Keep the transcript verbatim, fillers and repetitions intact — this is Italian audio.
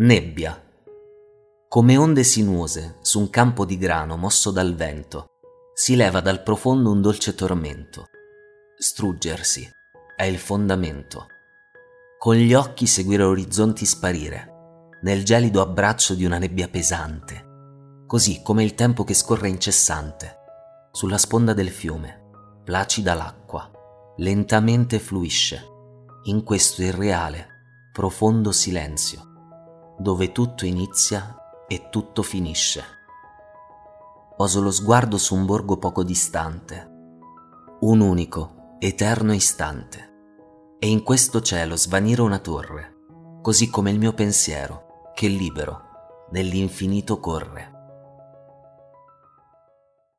Nebbia. Come onde sinuose su un campo di grano mosso dal vento, si leva dal profondo un dolce tormento. Struggersi è il fondamento. Con gli occhi seguire orizzonti sparire, nel gelido abbraccio di una nebbia pesante, così come il tempo che scorre incessante, sulla sponda del fiume, placida l'acqua, lentamente fluisce, in questo irreale, profondo silenzio, dove tutto inizia e tutto finisce. Poso lo sguardo su un borgo poco distante, un unico, eterno istante, e in questo cielo svanire una torre, così come il mio pensiero, che libero, nell'infinito corre.